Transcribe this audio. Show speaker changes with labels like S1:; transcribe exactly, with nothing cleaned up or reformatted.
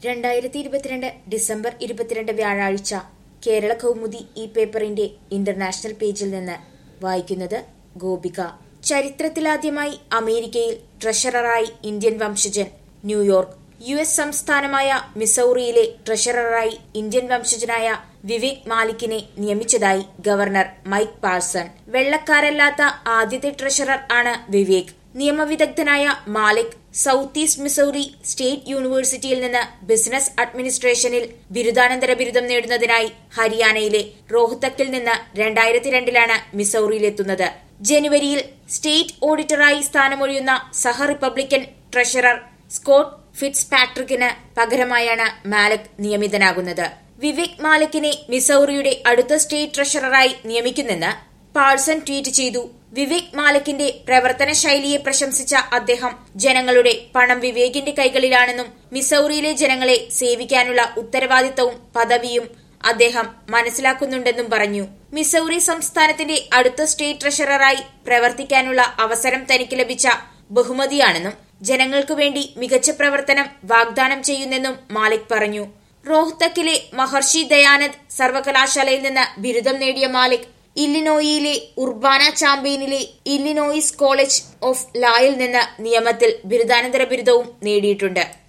S1: രണ്ടായിരത്തി ഇരുപത്തിരണ്ട് ഡിസംബർ ഇരുപത്തിരണ്ട് വ്യാഴാഴ്ച കേരള കൗമുദി ഈ പേപ്പറിന്റെ ഇന്റർനാഷണൽ പേജിൽ നിന്ന് വായിക്കുന്നത് ഗോപിക. ചരിത്രത്തിലാദ്യമായി അമേരിക്കയിൽ ട്രഷററായി ഇന്ത്യൻ വംശജൻ. ന്യൂയോർക്ക്. യു എസ് സംസ്ഥാനമായ മിസൗറിയിലെ ട്രഷററായി ഇന്ത്യൻ വംശജനായ വിവേക് മാലിക്കിനെ നിയമിച്ചതായി ഗവർണർ മൈക്ക് പാഴ്സൺ. വെള്ളക്കാരല്ലാത്ത ആദ്യത്തെ ട്രഷറർ ആണ് വിവേക്. നിയമവിദഗ്ധനായ Malik South East Missouri State യൂണിവേഴ്സിറ്റിയിൽ നിന്ന് ബിസിനസ് അഡ്മിനിസ്ട്രേഷനിൽ ബിരുദാനന്തര ബിരുദം നേടുന്നതിനായി ഹരിയാനയിലെ റോഹ്തക്കിൽ നിന്ന് രണ്ടായിരത്തി രണ്ടിലാണ് മിസൗറിയിലെത്തുന്നത്. ജനുവരിയിൽ സ്റ്റേറ്റ് ഓഡിറ്ററായി സ്ഥാനമൊഴിയുന്ന സഹ റിപ്പബ്ലിക്കൻ ട്രഷറർ സ്കോട്ട് ഫിറ്റ്സ് പാട്രിക്കിന് പകരമായാണ് മാലിക് നിയമിതനാകുന്നത്. വിവേക് മാലിക്കിനെ മിസൗറിയുടെ അടുത്ത സ്റ്റേറ്റ് ട്രഷററായി നിയമിക്കുന്നെന്ന് പാഴ്സൺ ട്വീറ്റ് ചെയ്തു. വിവേക് മാലിക്കിന്റെ പ്രവർത്തന ശൈലിയെ പ്രശംസിച്ച അദ്ദേഹം ജനങ്ങളുടെ പണം വിവേകിന്റെ കൈകളിലാണെന്നും മിസൗറിയിലെ ജനങ്ങളെ സേവിക്കാനുള്ള ഉത്തരവാദിത്തവും പദവിയും അദ്ദേഹം മനസ്സിലാക്കുന്നുണ്ടെന്നും പറഞ്ഞു. മിസൗറി സംസ്ഥാനത്തിന്റെ അടുത്ത സ്റ്റേറ്റ് ട്രഷററായി പ്രവർത്തിക്കാനുള്ള അവസരം തനിക്ക് ലഭിച്ച ബഹുമതിയാണെന്നും ജനങ്ങൾക്കു വേണ്ടി മികച്ച പ്രവർത്തനം വാഗ്ദാനം ചെയ്യുന്നെന്നും മാലിക് പറഞ്ഞു. റോഹ്തക്കിലെ മഹർഷി ദയാനന്ദ് സർവകലാശാലയിൽ നിന്ന് ബിരുദം നേടിയ മാലിക് ഇല്ലിനോയിയിലെ ഉർബാന ചാമ്പയിനിലെ ഇല്ലിനോയിസ് കോളേജ് ഓഫ് ലായിൽ നിന്ന് നിയമത്തിൽ ബിരുദാനന്തര ബിരുദവും നേടിയിട്ടുണ്ട്.